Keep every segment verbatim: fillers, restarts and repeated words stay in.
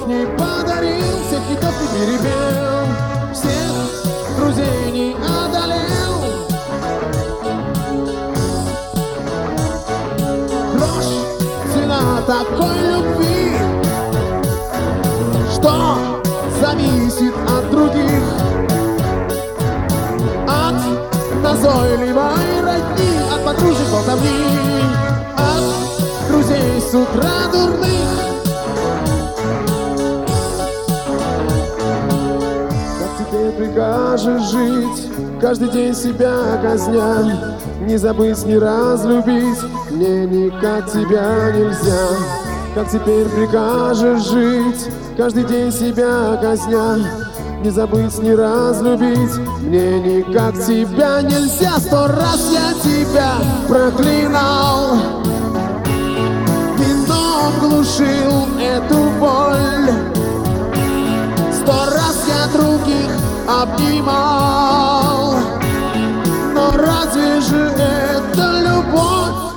слов не подарил, всех хитов не перепел, всех друзей не одолел. Ложь, цена такой любви, что зависит от других, от назойливой родни, от подружек болтовни, от друзей с утра дурных. Как теперь прикажешь жить, каждый день себя казня, не забыть, не разлюбить, мне никак тебя нельзя. Как теперь прикажешь жить, каждый день себя казня, не забыть, не разлюбить, мне никак тебя нельзя. Сто раз я тебя проклинал, вином глушил эту боль. Сто раз я других обнимал, но разве же это любовь?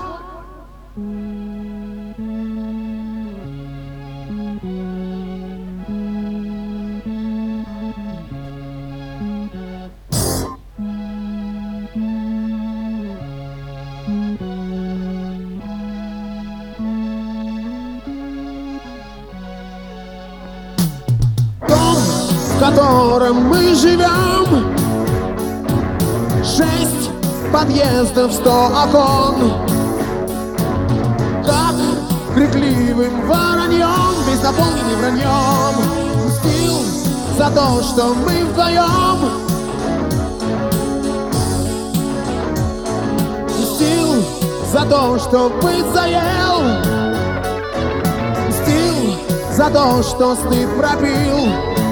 В котором мы живем, шесть подъездов, сто окон. Как крикливым вороньем, весь наполненный враньем, мстил за то, что мы вдвоем. Мстил за то, что быть заел, мстил за то, что стыд пропил.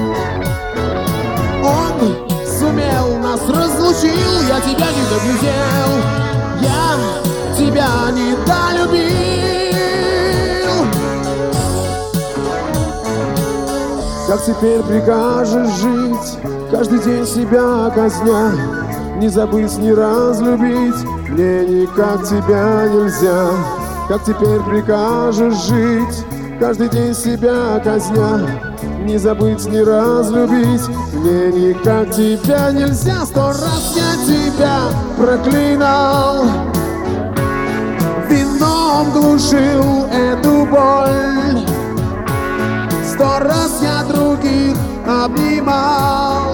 Он сумел, нас разлучил, я тебя не доглядел, я тебя не долюбил. Как теперь прикажешь жить, каждый день себя казня, не забыть, не разлюбить, мне никак тебя нельзя. Как теперь прикажешь жить, каждый день себя казня, не забыть, не разлюбить, мне никак тебя нельзя. Сто раз я тебя проклинал, вином глушил эту боль. Сто раз я других обнимал,